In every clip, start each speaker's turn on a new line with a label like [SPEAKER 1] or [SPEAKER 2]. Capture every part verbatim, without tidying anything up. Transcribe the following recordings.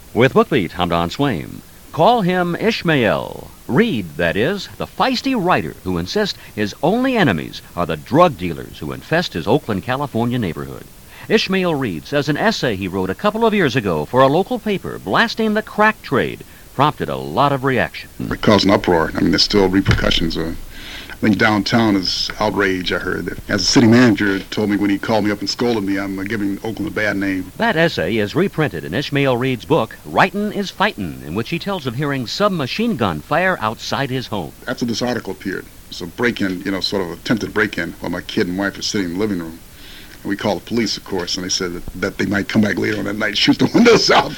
[SPEAKER 1] With BookBeat, I'm Don Swaim. Call him Ishmael. Reed, that is, the feisty writer who insists his only enemies are the drug dealers who infest his Oakland, California neighborhood. Ishmael Reed says an essay he wrote a couple of years ago for a local paper blasting the crack trade prompted a lot of reaction.
[SPEAKER 2] It caused an uproar. I mean, there's still repercussions. Uh, I think downtown is outrage, I heard. As a city manager told me when he called me up and scolded me, I'm uh, giving Oakland a bad name.
[SPEAKER 1] That essay is reprinted in Ishmael Reed's book, Writin' is Fightin', in which he tells of hearing submachine gun fire outside his home.
[SPEAKER 2] After this article appeared, it's a break-in, you know, sort of attempted break-in while my kid and wife were sitting in the living room. And we called the police, of course, and they said that, that they might come back later on that night and shoot the windows out.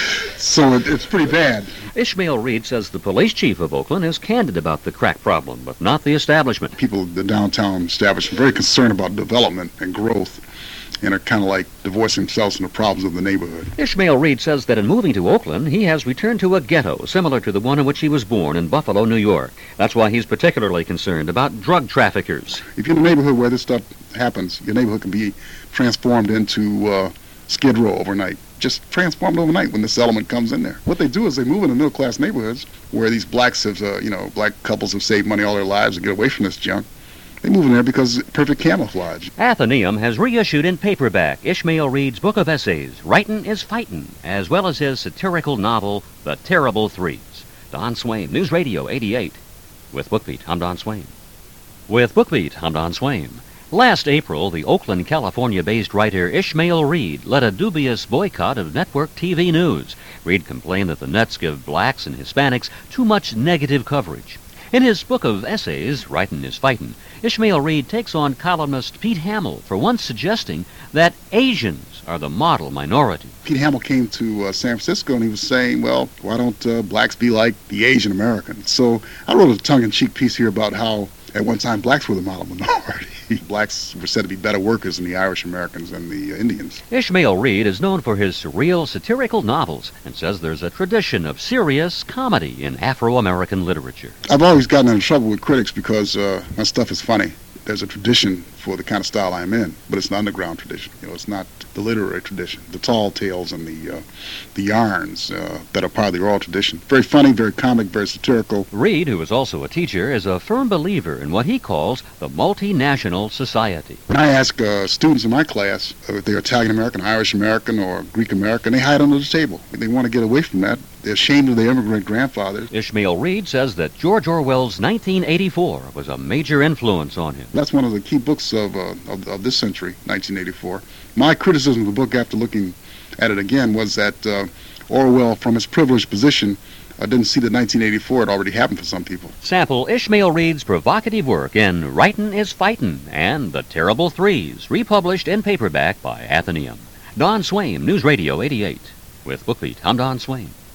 [SPEAKER 2] So it, it's pretty bad.
[SPEAKER 1] Ishmael Reed says the police chief of Oakland is candid about the crack problem, but not the establishment.
[SPEAKER 2] People, the downtown establishment, are very concerned about development and growth, and are kind of like divorcing themselves from the problems of the neighborhood.
[SPEAKER 1] Ishmael Reed says that in moving to Oakland, he has returned to a ghetto similar to the one in which he was born in Buffalo, New York. That's why he's particularly concerned about drug traffickers.
[SPEAKER 2] If you're in a neighborhood where this stuff happens, your neighborhood can be transformed into uh, Skid Row overnight. Just transformed overnight when this element comes in there. What they do is they move into middle-class neighborhoods where these blacks have, uh, you know, black couples have saved money all their lives to get away from this junk. They move in there because it's perfect camouflage.
[SPEAKER 1] Athenaeum has reissued in paperback Ishmael Reed's book of essays, Writin' is Fightin', as well as his satirical novel, The Terrible Threes. Don Swaim, News Radio eighty-eight. With BookBeat, I'm Don Swaim. With BookBeat, I'm Don Swaim. Last April, the Oakland, California-based writer Ishmael Reed led a dubious boycott of network T V news. Reed complained that the nets give blacks and Hispanics too much negative coverage. In his book of essays, Writin' is Fightin', Ishmael Reed takes on columnist Pete Hamill for once suggesting that Asians are the model minority.
[SPEAKER 2] Pete Hamill came to uh, San Francisco and he was saying, well, why don't uh, blacks be like the Asian Americans? So I wrote a tongue-in-cheek piece here about how at one time blacks were the model minority. Blacks were said to be better workers than the Irish Americans and the uh, Indians.
[SPEAKER 1] Ishmael Reed is known for his surreal, satirical novels and says there's a tradition of serious comedy in Afro-American literature.
[SPEAKER 2] I've always gotten in trouble with critics because uh, my stuff is funny. There's a tradition for the kind of style I'm in, but it's an underground tradition. You know, it's not the literary tradition, the tall tales and the uh, the yarns uh, that are part of the oral tradition. Very funny, very comic, very satirical.
[SPEAKER 1] Reed, who is also a teacher, is a firm believer in what he calls the multinational society.
[SPEAKER 2] When I ask uh, students in my class if they're Italian American, Irish American, or Greek American, they hide under the table. They want to get away from that. They're ashamed of their immigrant grandfathers.
[SPEAKER 1] Ishmael Reed says that George Orwell's nineteen eighty-four was a major influence on him.
[SPEAKER 2] That's one of the key books of, uh, of, of this century, nineteen eighty-four. My criticism of the book after looking at it again was that uh, Orwell, from his privileged position, uh, didn't see that nineteen eighty-four had already happened for some people.
[SPEAKER 1] Sample Ishmael Reed's provocative work in Writin' is Fightin' and The Terrible Threes, republished in paperback by Athenaeum. Don Swaim, News Radio eighty-eight. With BookBeat, I'm Don Swaim.